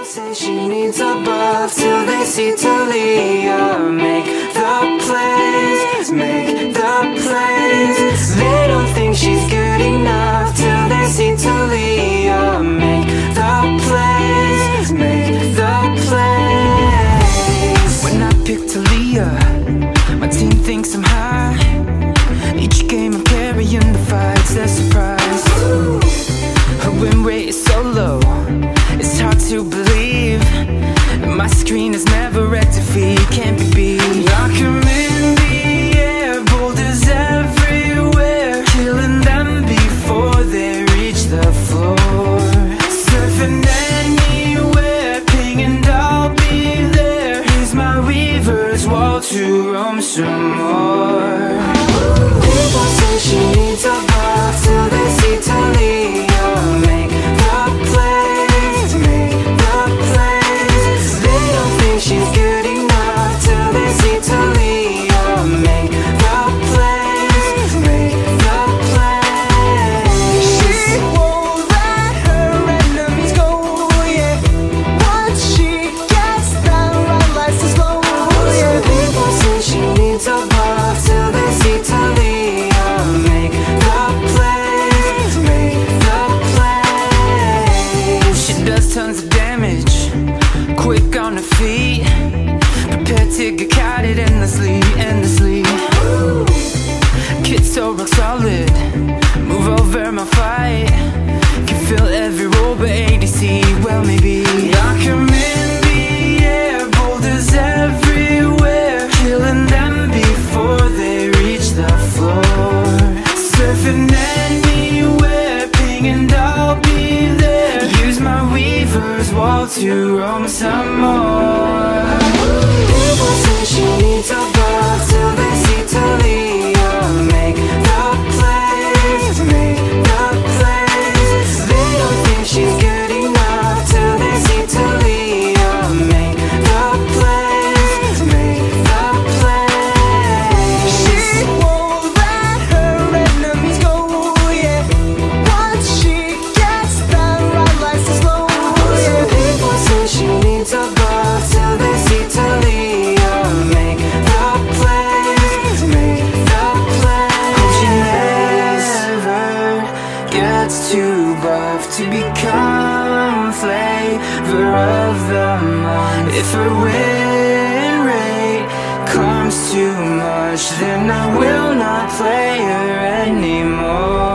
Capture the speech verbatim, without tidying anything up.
People say she needs a buff till they see Talia. Make the plays, make the plays. They don't think she's good enough till they see Talia. Make the plays, make the plays. When I pick Talia, my team thinks I'm high. Each game I'm carrying the fights, they're surprised. Her win rate is so low, it's hard to believe. My screen is never at defeat, can't be beat. Lock 'em in the air, boulders everywhere, killing them before they reach the floor. Surfing anywhere, ping and I'll be there. Here's my weaver's wall to roam some more. People say she needs a buff till they see Talia. Make the plays, make the plays. They don't think she's good enough till they see Talia. Make the plays, make the plays. She won't let her enemies go, yeah. Once she gets down, right lies to slow, yeah. People say she needs a buff till they see Talia. Make the plays, make the plays. She does tons of damage, quick on her feet, prepared to get kited endlessly, endlessly. Kid so rock solid, move over my fight. Can feel every roll but A D C, well maybe. Lock 'em in the air, boulders everywhere, killing them before they reach the floor. Surfing anywhere, ping and I'll be there. Use my weaver's wall to roam some more. People say she needs a buff till they see Talia. Make the plays, make the plays. They don't think she's good enough till they see Talia. Make the plays, make the plays. She won't let her enemies go, yeah. Once she gets down, right lies to slow, yeah. People say she needs a buff till they see Talia. Make the plays, make the plays. Hope she never gets too buff to become flavor of the month. If her win rate comes too much, then I will not play her anymore.